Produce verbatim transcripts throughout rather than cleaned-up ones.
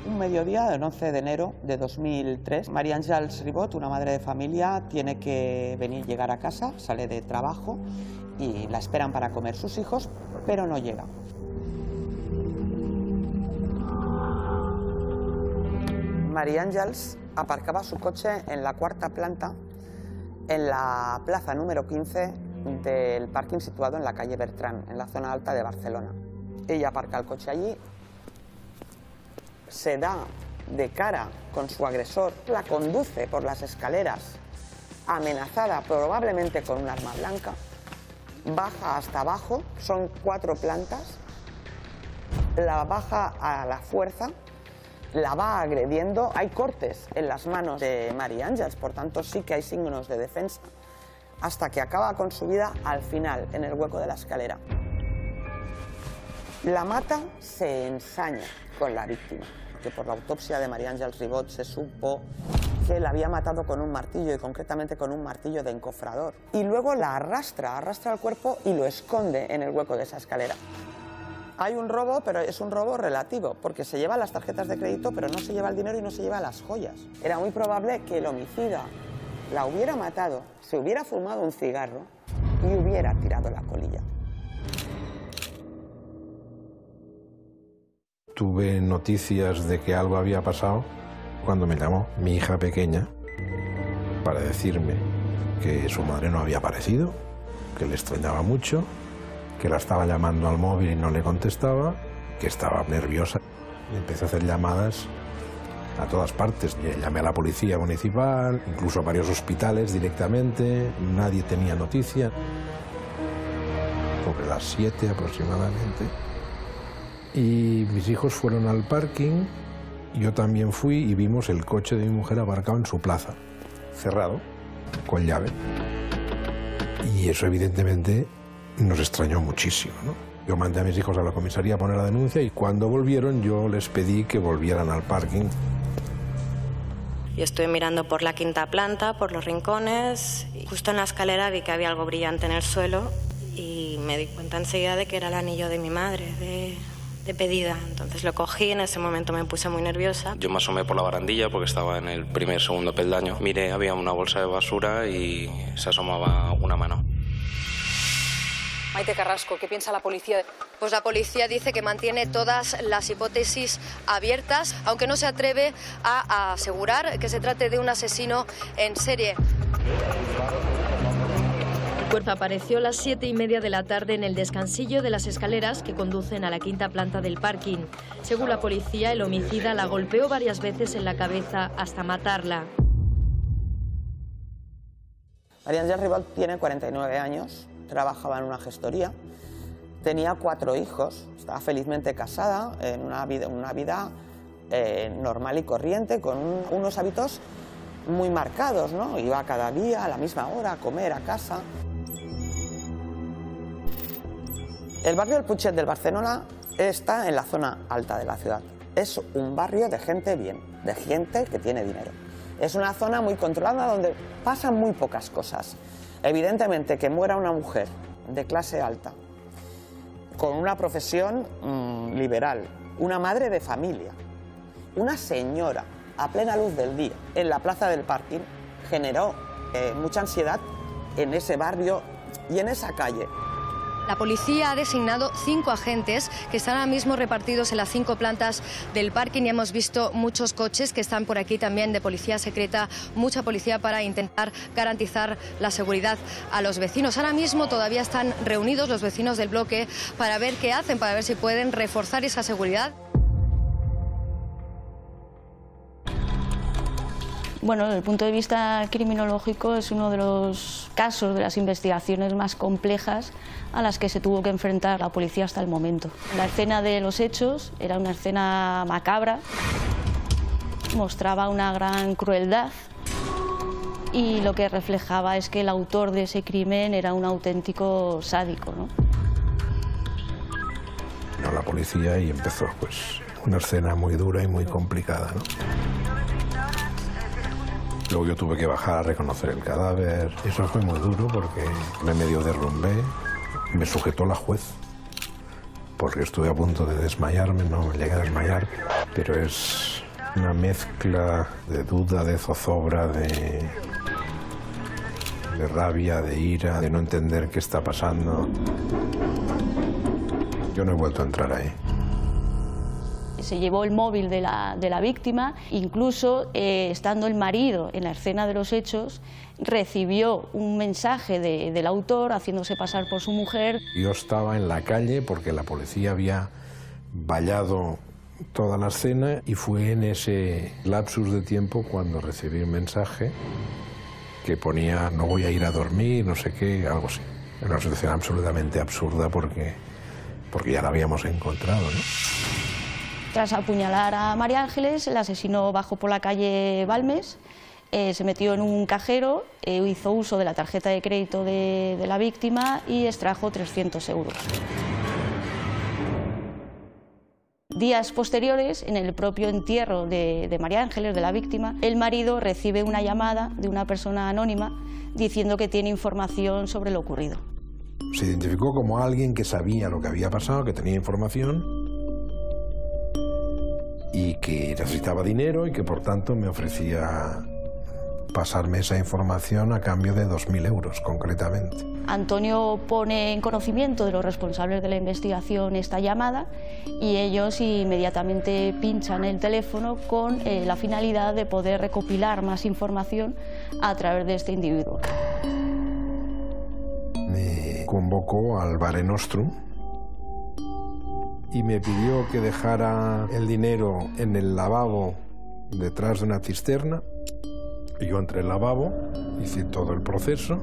Un mediodía del once de enero de dos mil tres, María Àngels Ribot, una madre de familia, tiene que venir, llegar a casa, sale de trabajo y la esperan para comer sus hijos, pero no llega. María Àngels aparcaba su coche en la cuarta planta, en la plaza número quince del parking situado en la calle Bertrán, en la zona alta de Barcelona. Ella aparca el coche allí, se da de cara con su agresor, la conduce por las escaleras, amenazada probablemente con un arma blanca, baja hasta abajo, son cuatro plantas, la baja a la fuerza, la va agrediendo, hay cortes en las manos de María Àngels, por tanto sí que hay signos de defensa, hasta que acaba con su vida al final, en el hueco de la escalera. La mata, se ensaña con la víctima, que por la autopsia de María Àngels Ribot se supo que la había matado con un martillo, y concretamente con un martillo de encofrador. Y luego la arrastra, arrastra el cuerpo y lo esconde en el hueco de esa escalera. Hay un robo, pero es un robo relativo, porque se lleva las tarjetas de crédito, pero no se lleva el dinero y no se lleva las joyas. Era muy probable que el homicida la hubiera matado, se hubiera fumado un cigarro y hubiera tirado la colilla. Tuve noticias de que algo había pasado cuando me llamó mi hija pequeña para decirme que su madre no había aparecido, que le extrañaba mucho, que la estaba llamando al móvil y no le contestaba, que estaba nerviosa. Y empecé a hacer llamadas a todas partes. Y llamé a la policía municipal, incluso a varios hospitales directamente, nadie tenía noticia. Sobre las siete aproximadamente. Y mis hijos fueron al parking, yo también fui y vimos el coche de mi mujer aparcado en su plaza, cerrado, con llave. Y eso evidentemente nos extrañó muchísimo, ¿no? Yo mandé a mis hijos a la comisaría a poner la denuncia y cuando volvieron yo les pedí que volvieran al parking. Yo estuve mirando por la quinta planta, por los rincones, y justo en la escalera vi que había algo brillante en el suelo y me di cuenta enseguida de que era el anillo de mi madre, de... de pedida. Entonces lo cogí, en ese momento me puse muy nerviosa. Yo me asomé por la barandilla porque estaba en el primer, segundo peldaño. Miré, había una bolsa de basura y se asomaba una mano. Maite Carrasco, ¿qué piensa la policía? Pues la policía dice que mantiene todas las hipótesis abiertas, aunque no se atreve a asegurar que se trate de un asesino en serie. El cuerpo apareció a las siete y media de la tarde en el descansillo de las escaleras que conducen a la quinta planta del parking. Según la policía, el homicida la golpeó varias veces en la cabeza hasta matarla. María Àngels Ribot tiene cuarenta y nueve años, trabajaba en una gestoría, tenía cuatro hijos, estaba felizmente casada, en una vida, una vida eh, normal y corriente, con un, unos hábitos muy marcados, ¿no? Iba cada día a la misma hora a comer a casa. El barrio del Putxet del Barcelona está en la zona alta de la ciudad. Es un barrio de gente bien, de gente que tiene dinero. Es una zona muy controlada donde pasan muy pocas cosas. Evidentemente que muera una mujer de clase alta, con una profesión mmm, liberal, una madre de familia, una señora a plena luz del día en la plaza del parking, generó eh, mucha ansiedad en ese barrio y en esa calle. La policía ha designado cinco agentes que están ahora mismo repartidos en las cinco plantas del parking y hemos visto muchos coches que están por aquí también de policía secreta, mucha policía para intentar garantizar la seguridad a los vecinos. Ahora mismo todavía están reunidos los vecinos del bloque para ver qué hacen, para ver si pueden reforzar esa seguridad. Bueno, desde el punto de vista criminológico es uno de los casos de las investigaciones más complejas a las que se tuvo que enfrentar la policía hasta el momento. La escena de los hechos era una escena macabra, mostraba una gran crueldad y lo que reflejaba es que el autor de ese crimen era un auténtico sádico, ¿no? Vino la policía y empezó pues una escena muy dura y muy complicada, ¿no? Luego yo tuve que bajar a reconocer el cadáver. Eso fue muy duro porque me medio derrumbé. Me sujetó la juez porque estuve a punto de desmayarme, no me llegué a desmayar, pero es Una mezcla de duda, de zozobra, de, de rabia, de ira, de no entender qué está pasando. Yo no he vuelto a entrar ahí. Se llevó el móvil de la, de la víctima, incluso eh, estando el marido en la escena de los hechos, recibió un mensaje de, del autor haciéndose pasar por su mujer. Yo estaba en la calle porque la policía había vallado toda la escena y fue en ese lapsus de tiempo cuando recibí un mensaje que ponía no voy a ir a dormir, no sé qué, algo así. Era una situación absolutamente absurda porque, porque ya la habíamos encontrado, ¿no? Tras apuñalar a María Ángeles, el asesino bajó por la calle Balmes, eh, se metió en un cajero, eh, hizo uso de la tarjeta de crédito de, de la víctima y extrajo trescientos euros. Días posteriores, en el propio entierro de, de María Ángeles, de la víctima, el marido recibe una llamada de una persona anónima diciendo que tiene información sobre lo ocurrido. Se identificó como alguien que sabía lo que había pasado, que tenía información y que necesitaba dinero y que por tanto me ofrecía pasarme esa información a cambio de dos mil euros concretamente. Antonio pone en conocimiento de los responsables de la investigación esta llamada y ellos inmediatamente pinchan el teléfono con eh, la finalidad de poder recopilar más información a través de este individuo. Me convocó al Mare Nostrum y me pidió que dejara el dinero en el lavabo detrás de una cisterna. Yo entré al lavabo, hice todo el proceso,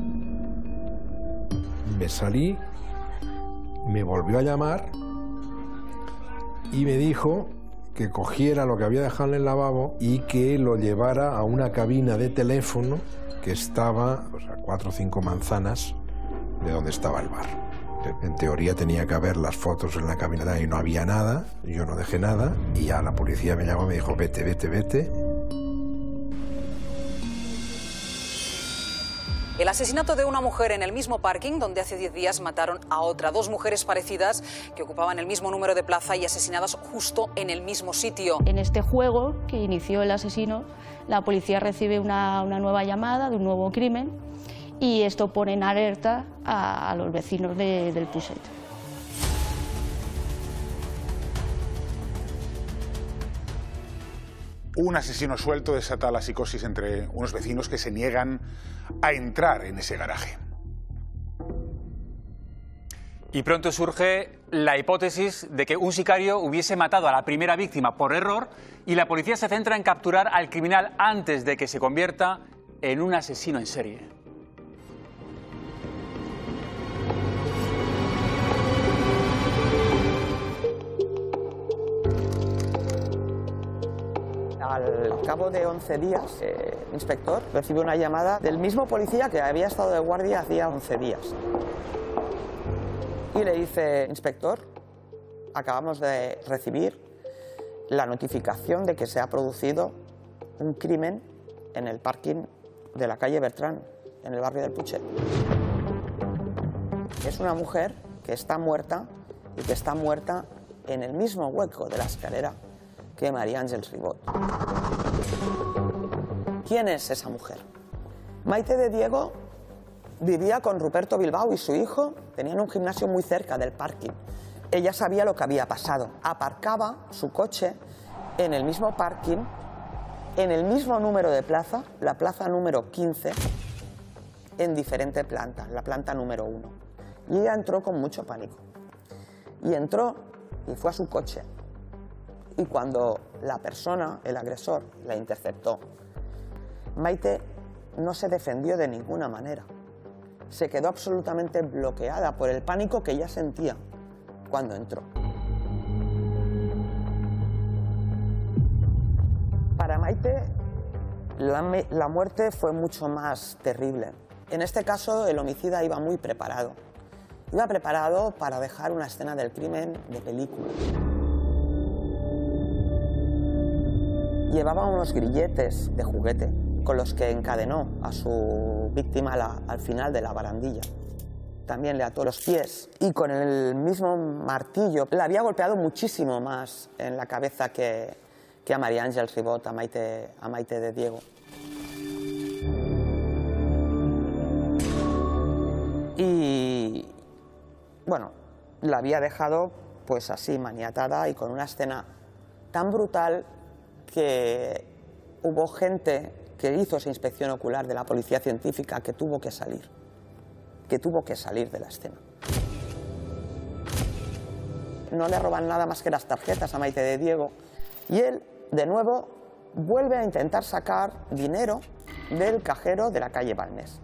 me salí, me volvió a llamar y me dijo que cogiera lo que había dejado en el lavabo y que lo llevara a una cabina de teléfono que estaba pues, a cuatro o cinco manzanas de donde estaba el bar. En teoría tenía que haber las fotos en la cabina y no había nada, yo no dejé nada y ya la policía me llamó y me dijo vete, vete, vete. El asesinato de una mujer en el mismo parking donde hace diez días mataron a otra. Dos mujeres parecidas que ocupaban el mismo número de plaza y asesinadas justo en el mismo sitio. En este juego que inició el asesino, la policía recibe una, una nueva llamada de un nuevo crimen y esto pone en alerta a, a los vecinos de, del Puset. Un asesino suelto desata la psicosis entre unos vecinos que se niegan a entrar en ese garaje. Y pronto surge la hipótesis de que un sicario hubiese matado a la primera víctima por error y la policía se centra en capturar al criminal antes de que se convierta en un asesino en serie. Al cabo de once días, eh, el inspector recibe una llamada del mismo policía que había estado de guardia hacía once días. Y le dice, inspector, acabamos de recibir la notificación de que se ha producido un crimen en el parking de la calle Bertrán, en el barrio del Puchet. Es una mujer que está muerta y que está muerta en el mismo hueco de la escalera que María Ángeles Ribot. ¿Quién es esa mujer? Maite de Diego vivía con Ruperto Bilbao y su hijo, tenían un gimnasio muy cerca del parking. Ella sabía lo que había pasado. Aparcaba su coche en el mismo parking, en el mismo número de plaza, la plaza número quince, en diferente planta, la planta número uno. Y ella entró con mucho pánico. Y entró y fue a su coche. Y cuando la persona, el agresor, la interceptó, Maite no se defendió de ninguna manera. Se quedó absolutamente bloqueada por el pánico que ella sentía cuando entró. Para Maite, la, la muerte fue mucho más terrible. En este caso, el homicida iba muy preparado. Iba preparado para dejar una escena del crimen de película. Llevaba unos grilletes de juguete con los que encadenó a su víctima la, al final de la barandilla. También le ató los pies y con el mismo martillo le había golpeado muchísimo más en la cabeza que, que a María Ángeles Ribot, a Maite, a Maite de Diego. Y bueno, la había dejado pues así maniatada y con una escena tan brutal que hubo gente que hizo esa inspección ocular de la policía científica que tuvo que salir, que tuvo que salir de la escena. No le roban nada más que las tarjetas a Maite de Diego y él, de nuevo, vuelve a intentar sacar dinero del cajero de la calle Balmes.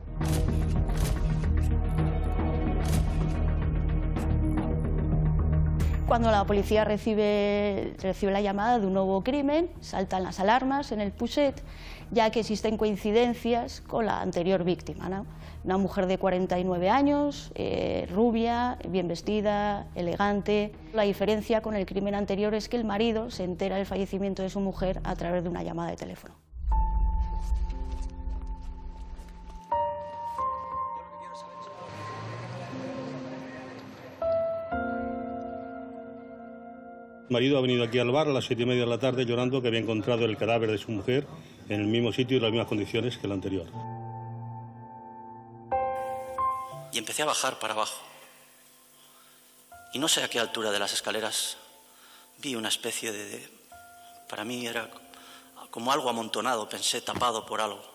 Cuando la policía recibe, recibe la llamada de un nuevo crimen, saltan las alarmas en el Putxet, ya que existen coincidencias con la anterior víctima, ¿no? Una mujer de cuarenta y nueve años, eh, rubia, bien vestida, elegante. La diferencia con el crimen anterior es que el marido se entera del fallecimiento de su mujer a través de una llamada de teléfono. El marido ha venido aquí al bar a las siete y media de la tarde llorando que había encontrado el cadáver de su mujer en el mismo sitio y en las mismas condiciones que el anterior. Y empecé a bajar para abajo. Y no sé a qué altura de las escaleras vi una especie de... de para mí era como algo amontonado, pensé, tapado por algo.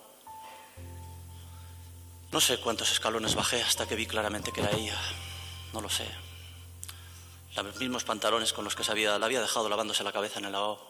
No sé cuántos escalones bajé hasta que vi claramente que era ella. No lo sé. Los mismos pantalones con los que se había, la había dejado lavándose la cabeza en el lavabo.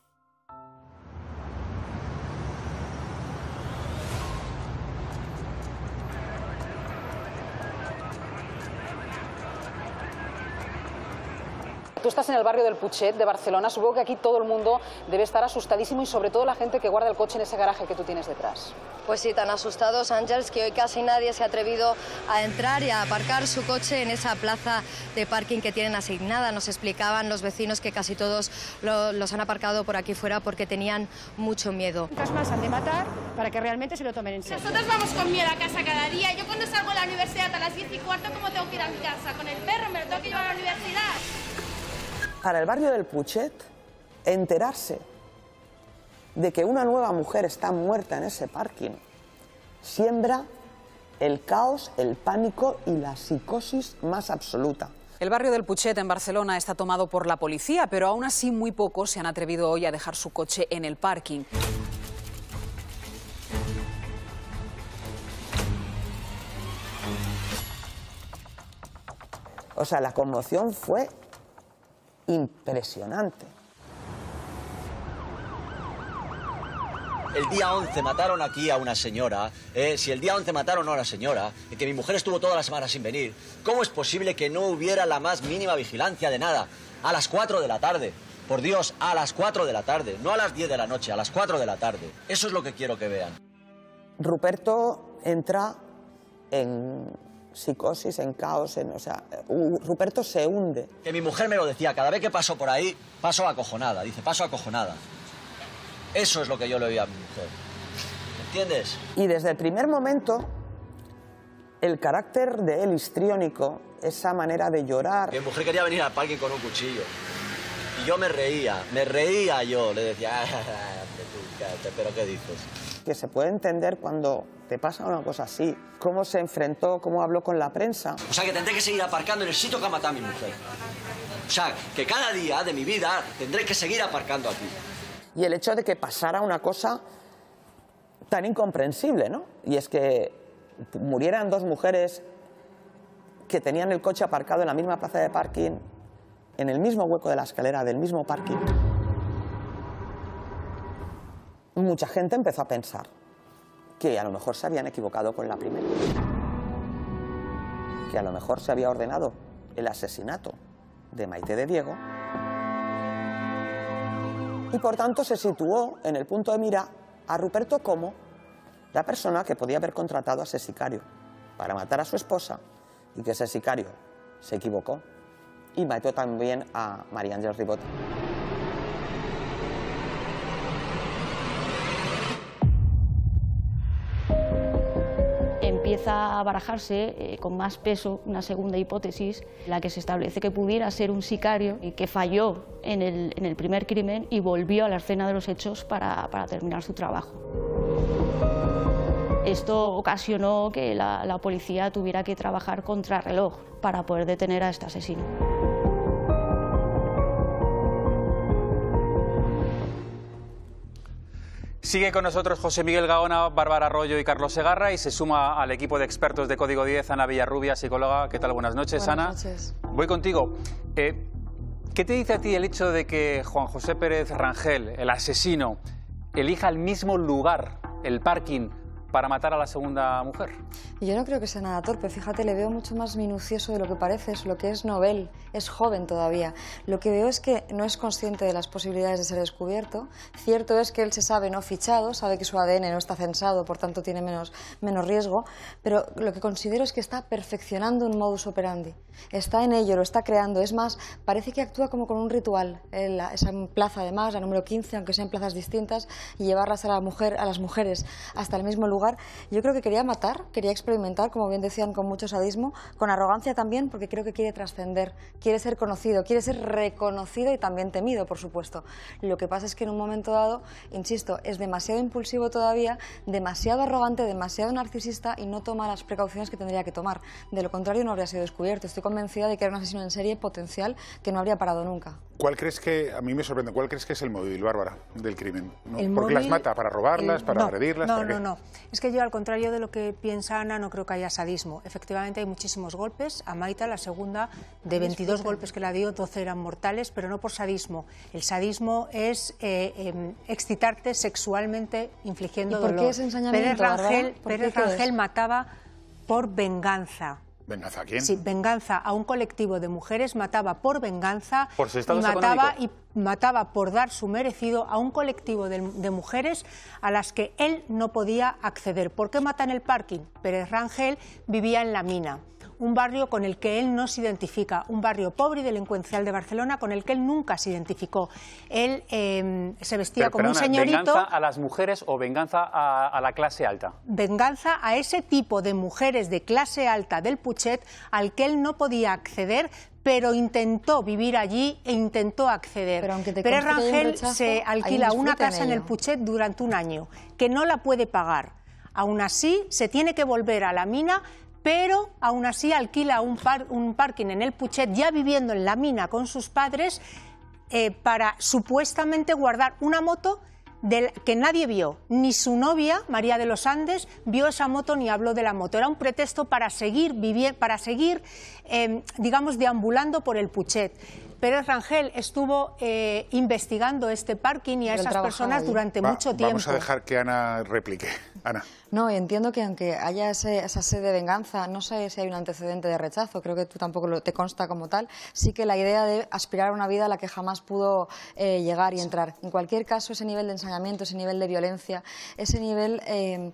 Tú estás en el barrio del Putxet de Barcelona, supongo que aquí todo el mundo debe estar asustadísimo y sobre todo la gente que guarda el coche en ese garaje que tú tienes detrás. Pues sí, tan asustados, Ángeles, que hoy casi nadie se ha atrevido a entrar y a aparcar su coche en esa plaza de parking que tienen asignada. Nos explicaban los vecinos que casi todos lo, los han aparcado por aquí fuera porque tenían mucho miedo. Muchas más han de matar para que realmente se lo tomen en serio. Nosotros vamos con miedo a casa cada día. Yo cuando salgo de la universidad a las diez y cuarto, ¿cómo tengo que ir a mi casa? ¿Con el perro? ¿Me lo tengo que llevar a la universidad? Para el barrio del Putxet, enterarse de que una nueva mujer está muerta en ese parking siembra el caos, el pánico y la psicosis más absoluta. El barrio del Putxet en Barcelona está tomado por la policía, pero aún así muy pocos se han atrevido hoy a dejar su coche en el parking. O sea, la conmoción fue impresionante. El día once mataron aquí a una señora, eh, si el día once mataron a una señora, y que mi mujer estuvo toda la semana sin venir, ¿cómo es posible que no hubiera la más mínima vigilancia de nada? A las cuatro de la tarde, por Dios, a las cuatro de la tarde, no a las diez de la noche, a las cuatro de la tarde. Eso es lo que quiero que vean. Ruperto entra en psicosis, en caos, en, o sea, Ruperto se hunde. Que mi mujer me lo decía, cada vez que paso por ahí, paso acojonada, dice, paso acojonada. Eso es lo que yo le oía a mi mujer. ¿Entiendes? Y desde el primer momento, el carácter de él histriónico, esa manera de llorar... Mi mujer quería venir al parking con un cuchillo. Y yo me reía, me reía yo. Le decía, ¿pero qué dices? Que se puede entender cuando te pasa una cosa así, cómo se enfrentó, cómo habló con la prensa. O sea, que tendré que seguir aparcando en el sitio que ha matado a mi mujer. O sea, que cada día de mi vida tendré que seguir aparcando aquí. Y el hecho de que pasara una cosa tan incomprensible, ¿no? Y es que murieran dos mujeres que tenían el coche aparcado en la misma plaza de parking, en el mismo hueco de la escalera del mismo parking. Mucha gente empezó a pensar que a lo mejor se habían equivocado con la primera, que a lo mejor se había ordenado el asesinato de Maite de Diego y por tanto se situó en el punto de mira a Ruperto como la persona que podía haber contratado a ese sicario para matar a su esposa y que ese sicario se equivocó y mató también a María Ángeles Ribot. empieza a barajarse eh, con más peso una segunda hipótesis, la que se establece que pudiera ser un sicario y que falló en el, en el primer crimen y volvió a la escena de los hechos para, para terminar su trabajo. Esto ocasionó que la, la policía tuviera que trabajar contrarreloj para poder detener a este asesino. Sigue con nosotros José Miguel Gaona, Bárbara Arroyo y Carlos Segarra, y se suma al equipo de expertos de Código diez, Ana Villarrubia, psicóloga. ¿Qué tal? Buenas noches, Ana. Buenas noches. Voy contigo. Eh, ¿Qué te dice a ti el hecho de que Juan José Pérez Rangel, el asesino, elija el mismo lugar, el parking, para matar a la segunda mujer? Y yo no creo que sea nada torpe, fíjate, le veo mucho más minucioso de lo que parece, es lo que es novel, es joven todavía. Lo que veo es que no es consciente de las posibilidades de ser descubierto. Cierto es que él se sabe no fichado, sabe que su A D N no está censado, por tanto tiene menos, menos riesgo, pero lo que considero es que está perfeccionando un modus operandi. Está en ello, lo está creando, es más, parece que actúa como con un ritual. En la, esa plaza además, la número quince, aunque sean plazas distintas, y llevarlas a, la mujer, a las mujeres hasta el mismo lugar. Yo creo que quería matar, quería experimentar, como bien decían, con mucho sadismo, con arrogancia también, porque creo que quiere trascender, quiere ser conocido, quiere ser reconocido y también temido, por supuesto. Lo que pasa es que en un momento dado, insisto, es demasiado impulsivo todavía, demasiado arrogante, demasiado narcisista y no toma las precauciones que tendría que tomar. De lo contrario, no habría sido descubierto. Estoy convencida de que era un asesino en serie potencial que no habría parado nunca. ¿Cuál crees que, a mí me sorprende, cuál crees que es el móvil, Bárbara, del crimen? ¿No? El ¿Porque móvil, las mata? ¿Para robarlas? el, ¿Para no, agredirlas? No, ¿para no, qué? no. Es que yo, al contrario de lo que piensa Ana, no creo que haya sadismo. Efectivamente, hay muchísimos golpes. A Maita, la segunda, de veintidós golpes que la dio, doce eran mortales, pero no por sadismo. El sadismo es eh, eh, excitarte sexualmente infligiendo ¿Y por dolor. qué ese ensañamiento, Pérez Rangel, Bárbara? ¿Por Pérez qué Rangel es? mataba por venganza. ¿Venganza a quién? Sí, venganza a un colectivo de mujeres, mataba por venganza ¿Por su estado y mataba, económico? y mataba por dar su merecido a un colectivo de, de mujeres a las que él no podía acceder. ¿Por qué mata en el parking? Pérez Rangel vivía en La Mina, un barrio con el que él no se identifica, un barrio pobre y delincuencial de Barcelona con el que él nunca se identificó. Él eh, se vestía Pero, como perdona, un señorito. ¿venganza a las mujeres o venganza a, a la clase alta? Venganza a ese tipo de mujeres de clase alta del Putxet al que él no podía acceder, pero intentó vivir allí e intentó acceder. Pero aunque te Pérez conste que hay un Rangel rechazo, se hay un alquila una disfrute en casa en el ello. Putxet durante un año, que no la puede pagar. Aún así, se tiene que volver a La Mina, pero aún así alquila un, par, un parking en el Putxet, ya viviendo en La Mina con sus padres, eh, para supuestamente guardar una moto del, que nadie vio. Ni su novia, María de los Andes, vio esa moto ni habló de la moto. Era un pretexto para seguir, vivir, para seguir eh, digamos, deambulando por el Putxet. Pérez Rangel estuvo eh, investigando este parking y a Pero él esas trabajaba personas allí. durante Va, mucho tiempo. Vamos a dejar que Ana replique. Ana. No, y entiendo que aunque haya ese, esa sed de venganza, no sé si hay un antecedente de rechazo, creo que tú tampoco lo, te consta como tal, sí que la idea de aspirar a una vida a la que jamás pudo eh, llegar y entrar. En cualquier caso, ese nivel de ensañamiento, ese nivel de violencia, ese nivel eh,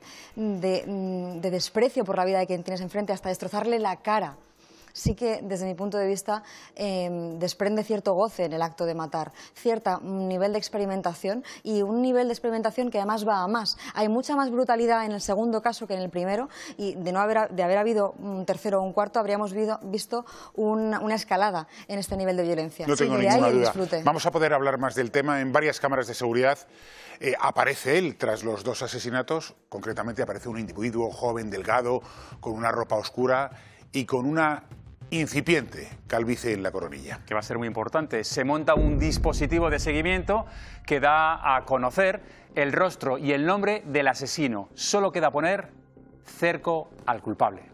de, de desprecio por la vida de quien tienes enfrente, hasta destrozarle la cara, sí que, desde mi punto de vista, eh, desprende cierto goce en el acto de matar, cierto nivel de experimentación y un nivel de experimentación que además va a más. Hay mucha más brutalidad en el segundo caso que en el primero y de no haber, de haber habido un tercero o un cuarto habríamos vido, visto una, una escalada en este nivel de violencia. No tengo sí, de ninguna ahí el duda. disfrute. Vamos a poder hablar más del tema. En varias cámaras de seguridad eh, aparece él tras los dos asesinatos. Concretamente aparece un individuo joven, delgado, con una ropa oscura y con una incipiente calvicie en la coronilla. Que va a ser muy importante. Se monta un dispositivo de seguimiento que da a conocer el rostro y el nombre del asesino. Solo queda poner cerco al culpable.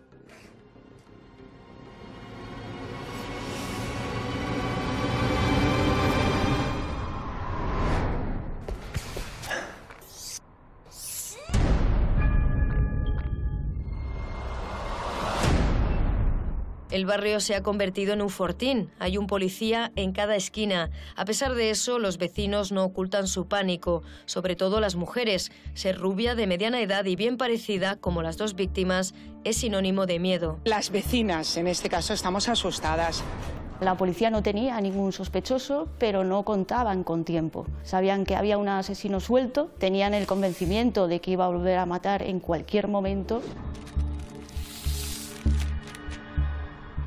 El barrio se ha convertido en un fortín. Hay un policía en cada esquina. A pesar de eso, los vecinos no ocultan su pánico, sobre todo las mujeres. Ser rubia, de mediana edad y bien parecida, como las dos víctimas, es sinónimo de miedo. Las vecinas, en este caso, estamos asustadas. La policía no tenía ningún sospechoso, pero no contaban con tiempo. Sabían que había un asesino suelto, tenían el convencimiento de que iba a volver a matar en cualquier momento.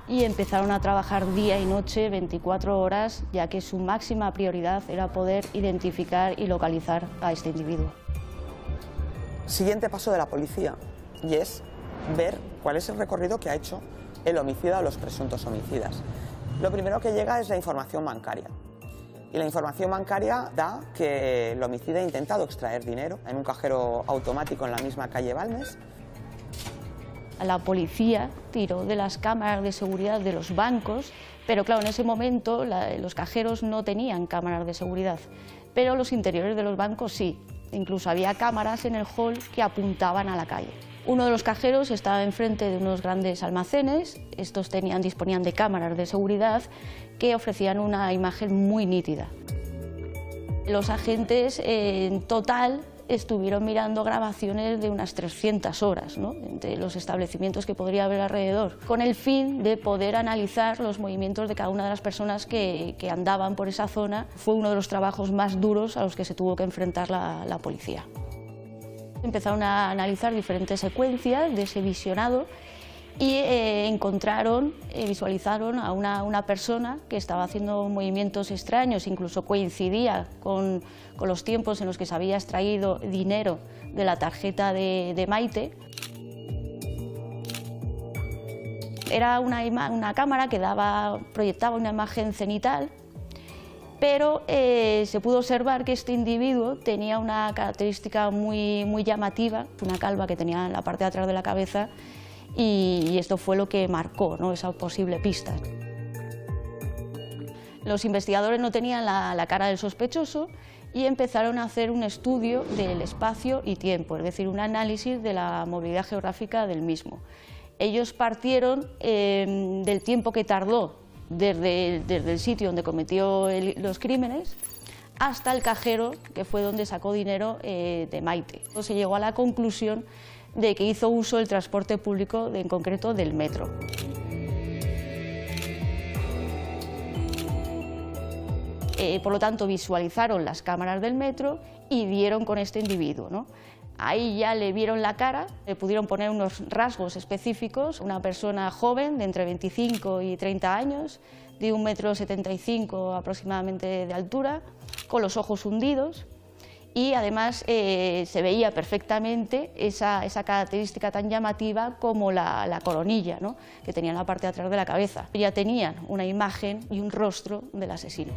y empezaron a trabajar día y noche, veinticuatro horas, ya que su máxima prioridad era poder identificar y localizar a este individuo. Siguiente paso de la policía, y es ver cuál es el recorrido que ha hecho el homicida o los presuntos homicidas. Lo primero que llega es la información bancaria. Y la información bancaria da que el homicida ha intentado extraer dinero en un cajero automático en la misma calle Balmes. La policía tiró de las cámaras de seguridad de los bancos, pero claro, en ese momento la, los cajeros no tenían cámaras de seguridad, pero los interiores de los bancos sí. Incluso había cámaras en el hall que apuntaban a la calle. Uno de los cajeros estaba enfrente de unos grandes almacenes. Estos tenían, disponían de cámaras de seguridad que ofrecían una imagen muy nítida. Los agentes eh, en total estuvieron mirando grabaciones de unas trescientas horas, ¿no?, entre los establecimientos que podría haber alrededor, con el fin de poder analizar los movimientos de cada una de las personas que, que andaban por esa zona. Fue uno de los trabajos más duros a los que se tuvo que enfrentar la, la policía. Empezaron a analizar diferentes secuencias de ese visionado y eh, encontraron, eh, visualizaron a una, una persona que estaba haciendo movimientos extraños, incluso coincidía con, con los tiempos en los que se había extraído dinero de la tarjeta de, de Maite. Era una, una cámara que daba, proyectaba una imagen cenital, pero eh, se pudo observar que este individuo tenía una característica muy, muy llamativa, una calva que tenía en la parte de atrás de la cabeza, y, y esto fue lo que marcó, ¿no?, esa posible pista. Los investigadores no tenían la, la cara del sospechoso y empezaron a hacer un estudio del espacio y tiempo, es decir, un análisis de la movilidad geográfica del mismo. Ellos partieron eh, del tiempo que tardó Desde, desde el sitio donde cometió el, los crímenes hasta el cajero, que fue donde sacó dinero eh, de Maite. Se llegó a la conclusión de que hizo uso del transporte público, de, en concreto del metro. Eh, por lo tanto, visualizaron las cámaras del metro y dieron con este individuo, ¿no? Ahí ya le vieron la cara, le pudieron poner unos rasgos específicos, una persona joven de entre veinticinco y treinta años, de un metro setenta y cinco aproximadamente de altura, con los ojos hundidos, y además eh, se veía perfectamente esa, esa característica tan llamativa como la, la coronilla, ¿no?, que tenía en la parte de atrás de la cabeza. Ya tenían una imagen y un rostro del asesino.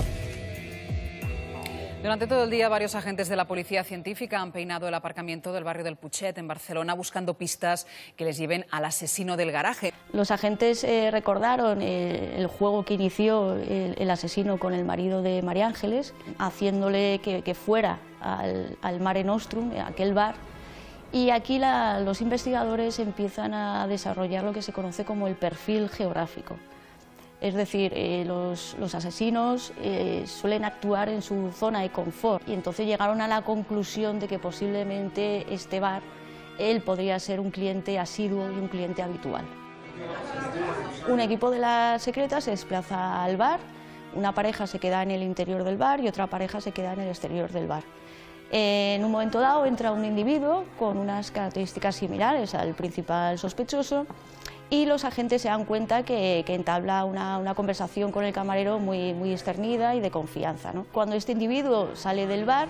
Durante todo el día, varios agentes de la Policía Científica han peinado el aparcamiento del barrio del Putxet, en Barcelona, buscando pistas que les lleven al asesino del garaje. Los agentes eh, recordaron eh, el juego que inició el, el asesino con el marido de María Ángeles, haciéndole que, que fuera al, al Mare Nostrum, a aquel bar. Y aquí la, los investigadores empiezan a desarrollar lo que se conoce como el perfil geográfico. Es decir, eh, los, los asesinos eh, suelen actuar en su zona de confort, y entonces llegaron a la conclusión de que posiblemente este bar, él podría ser un cliente asiduo y un cliente habitual. Un equipo de la secreta se desplaza al bar, una pareja se queda en el interior del bar y otra pareja se queda en el exterior del bar. En un momento dado entra un individuo con unas características similares al principal sospechoso, y los agentes se dan cuenta que, que entabla una, una conversación con el camarero muy, muy externida y de confianza, ¿no? Cuando este individuo sale del bar,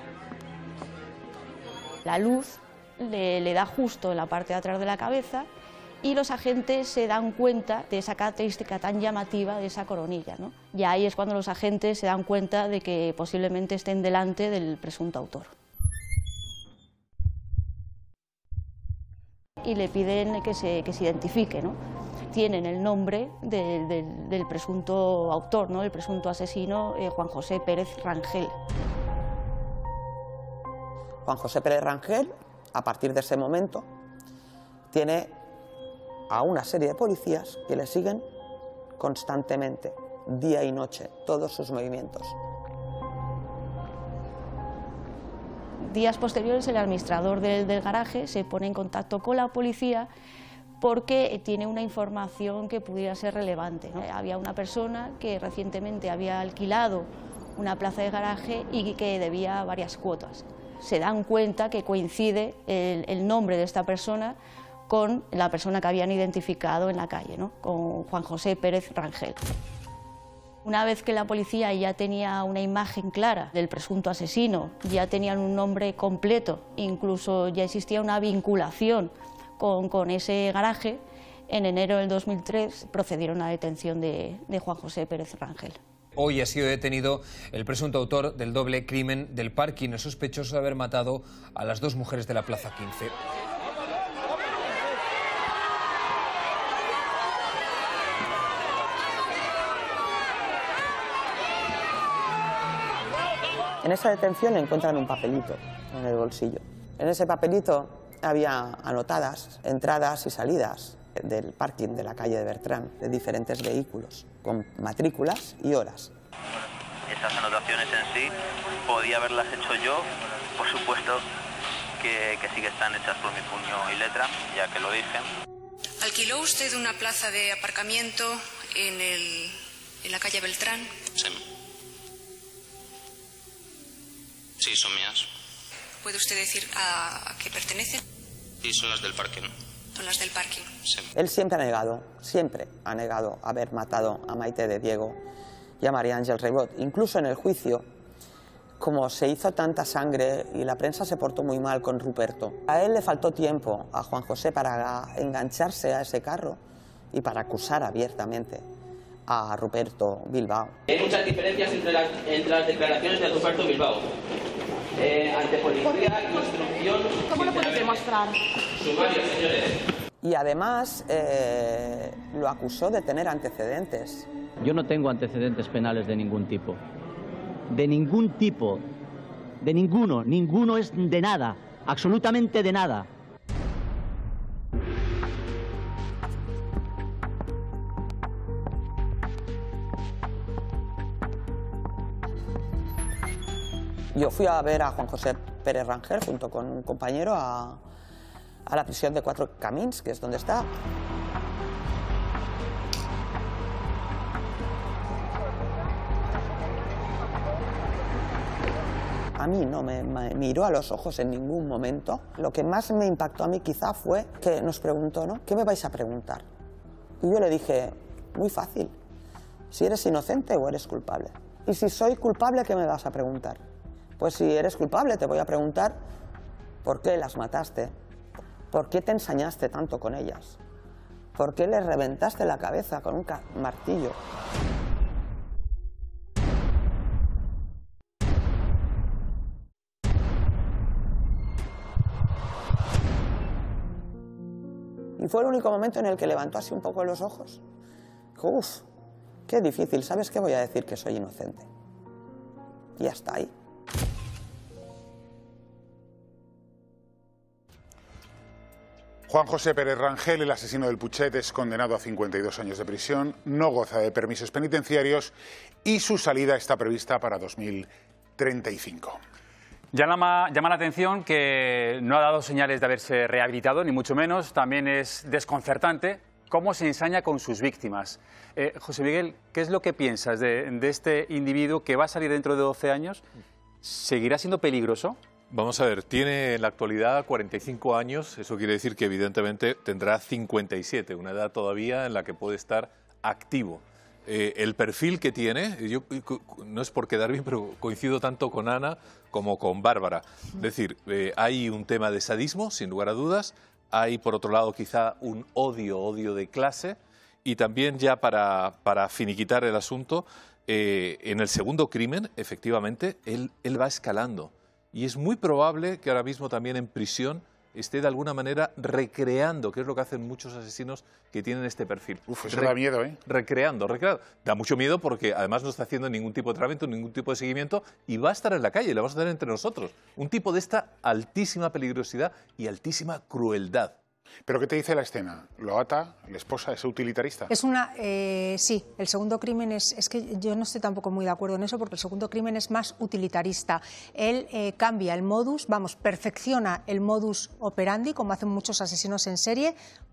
la luz le, le da justo en la parte de atrás de la cabeza, y los agentes se dan cuenta de esa característica tan llamativa de esa coronilla, ¿no? Y ahí es cuando los agentes se dan cuenta de que posiblemente estén delante del presunto autor. Y le piden que se, que se identifique, ¿no? Tienen el nombre de, de, del presunto autor, ¿no?, el presunto asesino, eh, Juan José Pérez Rangel. Juan José Pérez Rangel, a partir de ese momento, tiene a una serie de policías que le siguen constantemente, día y noche, todos sus movimientos. Días posteriores, el administrador del, del garaje se pone en contacto con la policía porque tiene una información que pudiera ser relevante, ¿no? Había una persona que recientemente había alquilado una plaza de garaje y que debía varias cuotas. Se dan cuenta que coincide el, el nombre de esta persona con la persona que habían identificado en la calle, ¿no? Con Juan José Pérez Rangel. Una vez que la policía ya tenía una imagen clara del presunto asesino, ya tenían un nombre completo, incluso ya existía una vinculación con, con ese garaje, en enero del dos mil tres procedieron a la detención de, de Juan José Pérez Rangel. Hoy ha sido detenido el presunto autor del doble crimen del parking, el sospechoso de haber matado a las dos mujeres de la Plaza quince. En esa detención encuentran un papelito en el bolsillo. En ese papelito había anotadas entradas y salidas del parking de la calle de Bertrán, de diferentes vehículos, con matrículas y horas. Esas anotaciones en sí podía haberlas hecho yo, por supuesto que, que sí que están hechas por mi puño y letra, ya que lo dije. ¿Alquiló usted una plaza de aparcamiento en, el, en la calle Beltrán? Sí. Sí, son mías. ¿Puede usted decir a, a qué pertenecen? Sí, son las del parking. Son las del parking. Sí. Él siempre ha negado, siempre ha negado haber matado a Maite de Diego y a María Ángel Reibot. Incluso en el juicio, como se hizo tanta sangre y la prensa se portó muy mal con Ruperto, a él le faltó tiempo, a Juan José, para engancharse a ese carro y para acusar abiertamente a Ruperto Bilbao. Hay muchas diferencias entre las, entre las declaraciones de Ruperto Bilbao. Eh, ante policía, instrucción... ¿Cómo lo puedes demostrar? Sumario, señores. Y además eh, lo acusó de tener antecedentes. Yo no tengo antecedentes penales de ningún tipo. De ningún tipo. De ninguno. Ninguno es de nada. Absolutamente de nada. Yo fui a ver a Juan José Pérez Rangel junto con un compañero a, a la prisión de Cuatro Camins, que es donde está. A mí no me, me miró a los ojos en ningún momento. Lo que más me impactó a mí quizá fue que nos preguntó, ¿no? ¿Qué me vais a preguntar? Y yo le dije, muy fácil, si eres inocente o eres culpable. Y si soy culpable, ¿qué me vas a preguntar? Pues si eres culpable, te voy a preguntar por qué las mataste, por qué te ensañaste tanto con ellas, por qué les reventaste la cabeza con un martillo. Y fue el único momento en el que levantó así un poco los ojos. Dijo, uff, qué difícil, ¿sabes qué? Voy a decir que soy inocente. Y hasta ahí. Juan José Pérez Rangel, el asesino del Putxet, es condenado a cincuenta y dos años de prisión, no goza de permisos penitenciarios y su salida está prevista para dos mil treinta y cinco. Llama, llama la atención que no ha dado señales de haberse rehabilitado, ni mucho menos. También es desconcertante cómo se ensaña con sus víctimas. Eh, José Miguel, ¿qué es lo que piensas de, de este individuo que va a salir dentro de doce años? ¿Seguirá siendo peligroso? Vamos a ver, tiene en la actualidad cuarenta y cinco años, eso quiere decir que evidentemente tendrá cincuenta y siete, una edad todavía en la que puede estar activo. Eh, el perfil que tiene, yo no es por quedar bien, pero coincido tanto con Ana como con Bárbara. Es decir, eh, hay un tema de sadismo, sin lugar a dudas, hay por otro lado quizá un odio, odio de clase, y también ya para, para finiquitar el asunto, eh, en el segundo crimen, efectivamente, él, él va escalando. Y es muy probable que ahora mismo también en prisión esté de alguna manera recreando, que es lo que hacen muchos asesinos que tienen este perfil. Uf, eso Re da miedo, ¿eh? Recreando, recreando. Da mucho miedo porque además no está haciendo ningún tipo de tratamiento, ningún tipo de seguimiento y va a estar en la calle, lo vamos a tener entre nosotros. Un tipo de esta altísima peligrosidad y altísima crueldad. ¿Pero qué te dice la escena? ¿Lo ata? ¿La esposa es utilitarista? Es una, eh, sí, el segundo crimen es, es que yo no estoy tampoco muy de acuerdo en eso porque el segundo crimen es más utilitarista. Él eh, cambia el modus, vamos, perfecciona el modus operandi como hacen muchos asesinos en serie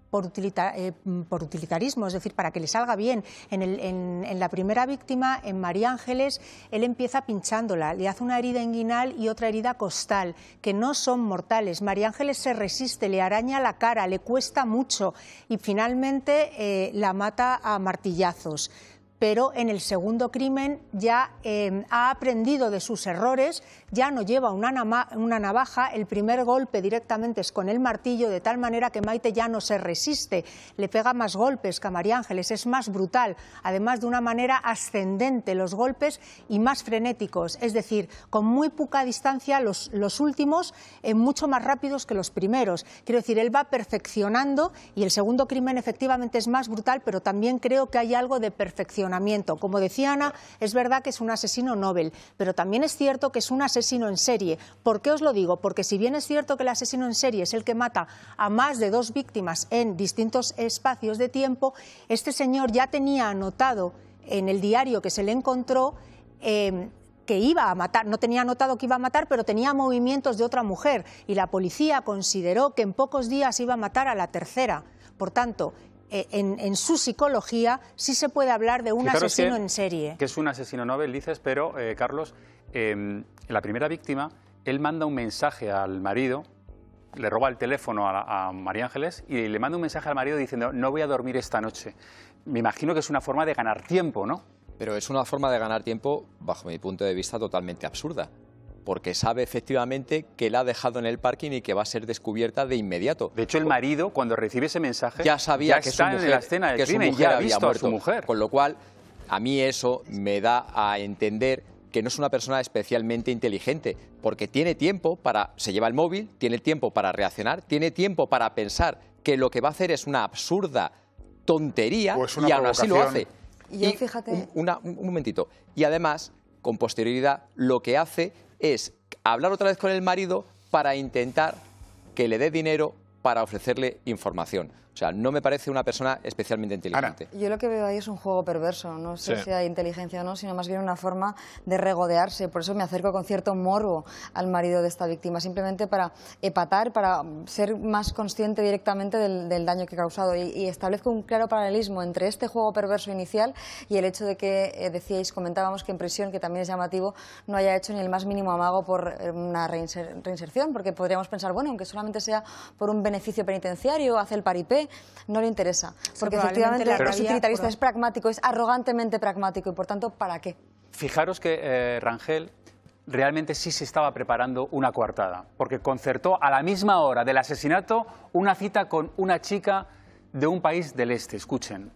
por, utilita, eh, por utilitarismo, es decir, para que le salga bien. En, el, en, en la primera víctima, en María Ángeles, él empieza pinchándola, le hace una herida inguinal y otra herida costal, que no son mortales. María Ángeles se resiste, le araña la cara, le cuesta mucho y finalmente eh, la mata a martillazos. Pero en el segundo crimen ya eh, ha aprendido de sus errores, ya no lleva una, una navaja, el primer golpe directamente es con el martillo, de tal manera que Maite ya no se resiste, le pega más golpes que a María Ángeles, es más brutal, además de una manera ascendente los golpes y más frenéticos, es decir, con muy poca distancia los, los últimos eh, mucho más rápidos que los primeros. Quiero decir, él va perfeccionando y el segundo crimen efectivamente es más brutal, pero también creo que hay algo de perfección. Como decía Ana, es verdad que es un asesino Nobel, pero también es cierto que es un asesino en serie. ¿Por qué os lo digo? Porque si bien es cierto que el asesino en serie es el que mata a más de dos víctimas en distintos espacios de tiempo, este señor ya tenía anotado en el diario que se le encontró eh, que iba a matar, no tenía anotado que iba a matar, pero tenía movimientos de otra mujer y la policía consideró que en pocos días iba a matar a la tercera. Por tanto, En, en su psicología sí se puede hablar de un Fijaros asesino que, en serie. Que es un asesino Nobel, dices, pero, eh, Carlos, eh, en la primera víctima, él manda un mensaje al marido, le roba el teléfono a, a María Ángeles y le manda un mensaje al marido diciendo no voy a dormir esta noche. Me imagino que es una forma de ganar tiempo, ¿no? Pero es una forma de ganar tiempo, bajo mi punto de vista, totalmente absurda. Porque sabe efectivamente que la ha dejado en el parking y que va a ser descubierta de inmediato. De hecho, el marido, cuando recibe ese mensaje, ya sabía ya que, está su mujer, en la escena del que crimen, su mujer ya ha había visto muerto. a su mujer. Con lo cual, a mí eso me da a entender que no es una persona especialmente inteligente, porque tiene tiempo para... Se lleva el móvil, tiene tiempo para reaccionar, tiene tiempo para pensar que lo que va a hacer es una absurda tontería pues y aún así lo hace. Y, yo, y fíjate... un, una, un, un momentito. Y además, con posterioridad, lo que hace es hablar otra vez con el marido para intentar que le dé dinero para ofrecerle información. O sea, no me parece una persona especialmente inteligente. Yo lo que veo ahí es un juego perverso, no sé Sí. si hay inteligencia o no, sino más bien una forma de regodearse. Por eso me acerco con cierto morbo al marido de esta víctima, simplemente para epatar, para ser más consciente directamente del, del daño que ha causado. Y, y establezco un claro paralelismo entre este juego perverso inicial y el hecho de que, eh, decíais, comentábamos que en prisión, que también es llamativo, no haya hecho ni el más mínimo amago por eh, una reinser reinserción, porque podríamos pensar, bueno, aunque solamente sea por un beneficio penitenciario, hace el paripé, no le interesa, porque sí, efectivamente es utilitarista, por... es pragmático, es arrogantemente pragmático y por tanto, ¿para qué? Fijaros que eh, Rangel realmente sí se estaba preparando una coartada, porque concertó a la misma hora del asesinato una cita con una chica de un país del este. Escuchen.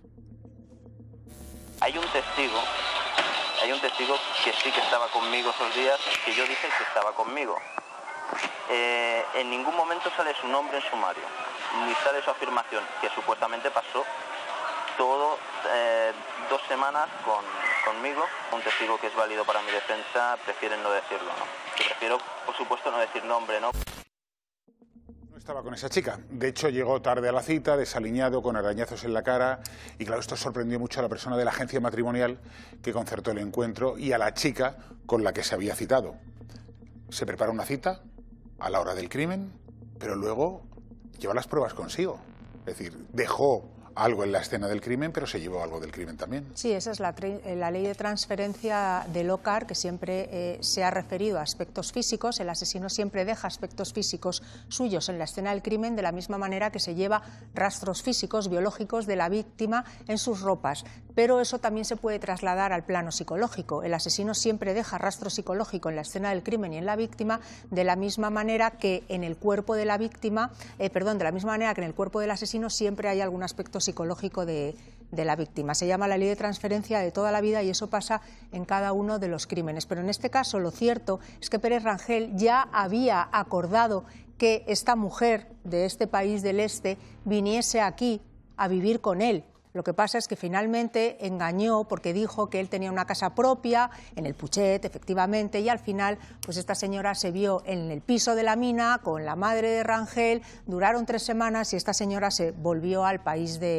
Hay un testigo, hay un testigo que sí que estaba conmigo esos días, que yo dije que estaba conmigo. Eh, en ningún momento sale su nombre en sumario, ni sale su afirmación, que supuestamente pasó todo eh, dos semanas con, conmigo. Un testigo que es válido para mi defensa, prefieren no decirlo, ¿no? Yo prefiero, por supuesto, no decir nombre, ¿no? No estaba con esa chica. De hecho, llegó tarde a la cita, desaliñado, con arañazos en la cara. Y claro, esto sorprendió mucho a la persona de la agencia matrimonial que concertó el encuentro y a la chica con la que se había citado. Se prepara una cita a la hora del crimen, pero luego lleva las pruebas consigo. Es decir, dejó algo en la escena del crimen, pero se llevó algo del crimen también. Sí, esa es la, la ley de transferencia de Lockhart, que siempre eh, se ha referido a aspectos físicos. El asesino siempre deja aspectos físicos suyos en la escena del crimen, de la misma manera que se lleva rastros físicos, biológicos de la víctima en sus ropas. Pero eso también se puede trasladar al plano psicológico. El asesino siempre deja rastro psicológico en la escena del crimen y en la víctima, de la misma manera que en el cuerpo de la víctima, eh, perdón, de la misma manera que en el cuerpo del asesino siempre hay algún aspecto psicológico de, de la víctima. Se llama la ley de transferencia de toda la vida y eso pasa en cada uno de los crímenes. Pero en este caso lo cierto es que Pérez Rangel ya había acordado que esta mujer de este país del este viniese aquí a vivir con él. Lo que pasa es que finalmente engañó porque dijo que él tenía una casa propia en el Puchet, efectivamente, y al final pues esta señora se vio en el piso de la mina con la madre de Rangel, duraron tres semanas y esta señora se volvió al país de,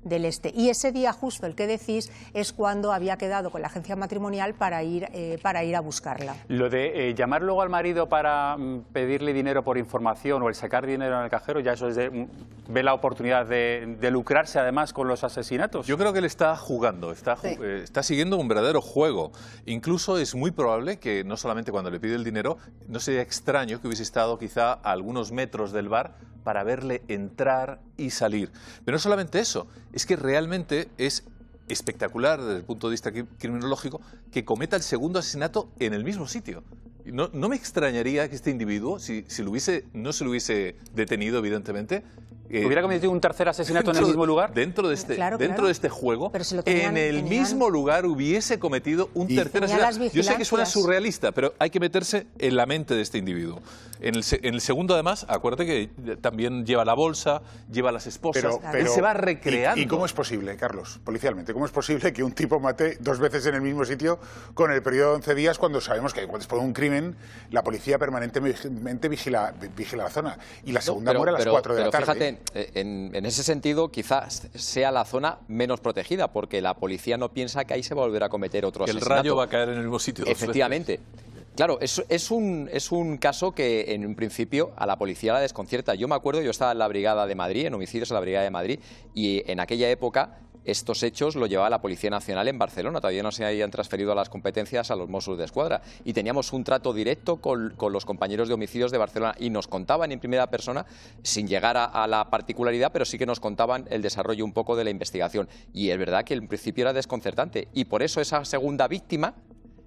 del Este. Y ese día justo, el que decís, es cuando había quedado con la agencia matrimonial para ir, eh, para ir a buscarla. Lo de eh, llamar luego al marido para mm, pedirle dinero por información o el sacar dinero en el cajero, ya eso es de, mm, ve la oportunidad de, de lucrarse además con los asesinatos. Yo creo que él está jugando, está, sí. eh, está siguiendo un verdadero juego. Incluso es muy probable que no solamente cuando le pide el dinero, no sería extraño que hubiese estado quizá a algunos metros del bar para verle entrar y salir. Pero no solamente eso, es que realmente es espectacular desde el punto de vista criminológico que cometa el segundo asesinato en el mismo sitio. No, no me extrañaría que este individuo, si, si lo hubiese, no se lo hubiese detenido, evidentemente, eh, ¿hubiera cometido un tercer asesinato dentro, en el mismo lugar? Dentro de este, claro, dentro claro. de este juego, si tenían, en el tenían... mismo lugar hubiese cometido un y tercer asesinato. Yo sé que suena surrealista, pero hay que meterse en la mente de este individuo. En el, en el segundo, además, acuérdate que también lleva la bolsa, lleva las esposas, pero, pero, él se va recreando. ¿Y, ¿Y cómo es posible, Carlos, policialmente, cómo es posible que un tipo mate dos veces en el mismo sitio con el periodo de once días cuando sabemos que después de un crimen la policía permanentemente vigila, vigila la zona y la segunda no, pero, muere a las pero, cuatro de pero la tarde? Fíjate, en, en ese sentido quizás sea la zona menos protegida porque la policía no piensa que ahí se va a volver a cometer otro asesinato. El rayo va a caer en el mismo sitio. Efectivamente. Claro, es, es, un, es un caso que en un principio a la policía la desconcierta. Yo me acuerdo, yo estaba en la Brigada de Madrid, en homicidios en la Brigada de Madrid, y en aquella época estos hechos lo llevaba la Policía Nacional en Barcelona, todavía no se habían transferido las competencias a los Mossos de Escuadra. Y teníamos un trato directo con, con los compañeros de homicidios de Barcelona y nos contaban en primera persona, sin llegar a, a la particularidad, pero sí que nos contaban el desarrollo un poco de la investigación. Y es verdad que en principio era desconcertante. Y por eso esa segunda víctima...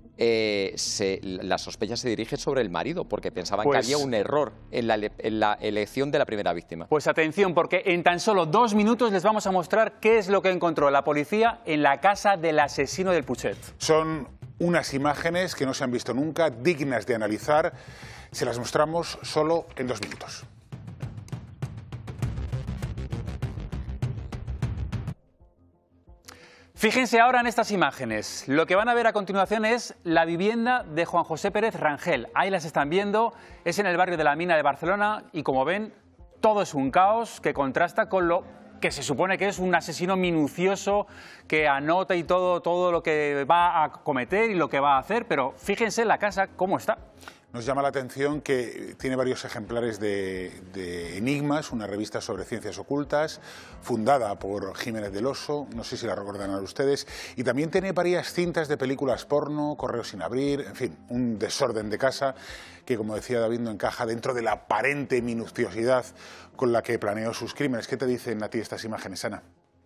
Eh, se, la sospecha se dirige sobre el marido, porque pensaban pues, que había un error en la, en la elección de la primera víctima. Pues atención, porque en tan solo dos minutos les vamos a mostrar qué es lo que encontró la policía en la casa del asesino del Putxet. Son unas imágenes que no se han visto nunca, dignas de analizar. Se las mostramos solo en dos minutos. Fíjense ahora en estas imágenes. Lo que van a ver a continuación es la vivienda de Juan José Pérez Rangel. Ahí las están viendo, es en el barrio de la Mina de Barcelona y como ven, todo es un caos que contrasta con lo que se supone que es un asesino minucioso que anota y todo, todo lo que va a cometer y lo que va a hacer, pero fíjense en la casa cómo está. Nos llama la atención que tiene varios ejemplares de, de Enigmas, una revista sobre ciencias ocultas, fundada por Jiménez del Oso, no sé si la recordarán ustedes, y también tiene varias cintas de películas porno, Correos sin abrir, en fin, un desorden de casa que, como decía David, no encaja dentro de la aparente minuciosidad con la que planeó sus crímenes. ¿Qué te dicen a ti estas imágenes, Ana?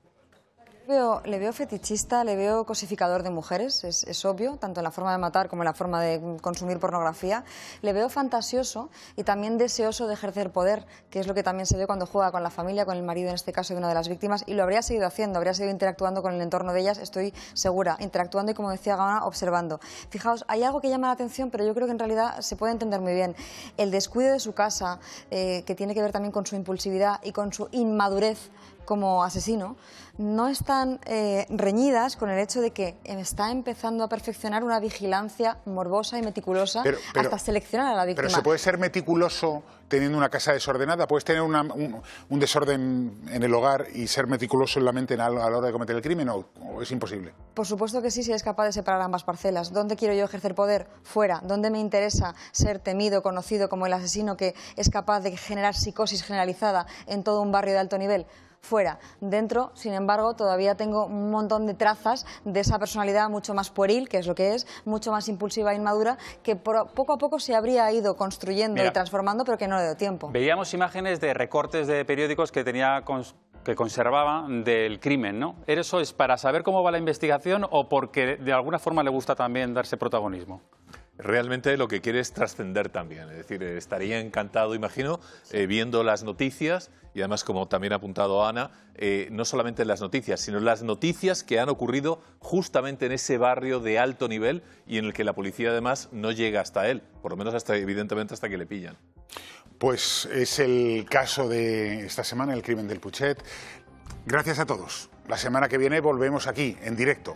Veo, le veo fetichista, le veo cosificador de mujeres, es, es obvio, tanto en la forma de matar como en la forma de consumir pornografía. Le veo fantasioso y también deseoso de ejercer poder, que es lo que también se ve cuando juega con la familia, con el marido en este caso de una de las víctimas, y lo habría seguido haciendo, habría seguido interactuando con el entorno de ellas, estoy segura, interactuando y, como decía Gaona, observando. Fijaos, hay algo que llama la atención, pero yo creo que en realidad se puede entender muy bien. El descuido de su casa, eh, que tiene que ver también con su impulsividad y con su inmadurez como asesino, no están eh, reñidas con el hecho de que está empezando a perfeccionar una vigilancia morbosa y meticulosa pero, pero, hasta seleccionar a la víctima. Pero ¿se puede ser meticuloso teniendo una casa desordenada? ¿Puedes tener una, un, un desorden en el hogar y ser meticuloso en la mente a la hora de cometer el crimen, o, o es imposible? Por supuesto que sí, si eres capaz de separar ambas parcelas. ¿Dónde quiero yo ejercer poder? Fuera. ¿Dónde me interesa ser temido, conocido como el asesino que es capaz de generar psicosis generalizada en todo un barrio de alto nivel? Fuera. Dentro, sin embargo, todavía tengo un montón de trazas de esa personalidad mucho más pueril, que es lo que es, mucho más impulsiva e inmadura, que poco a poco se habría ido construyendo Mira, y transformando, pero que no le dio tiempo. Veíamos imágenes de recortes de periódicos que tenía cons que conservaba del crimen, ¿no? ¿Eso es para saber cómo va la investigación o porque de alguna forma le gusta también darse protagonismo? Realmente lo que quiere es trascender también, es decir, estaría encantado, imagino, eh, viendo las noticias y además, como también ha apuntado Ana, eh, no solamente las noticias, sino las noticias que han ocurrido justamente en ese barrio de alto nivel y en el que la policía además no llega hasta él, por lo menos hasta, evidentemente hasta que le pillan. Pues es el caso de esta semana, el crimen del Putxet. Gracias a todos. La semana que viene volvemos aquí, en directo.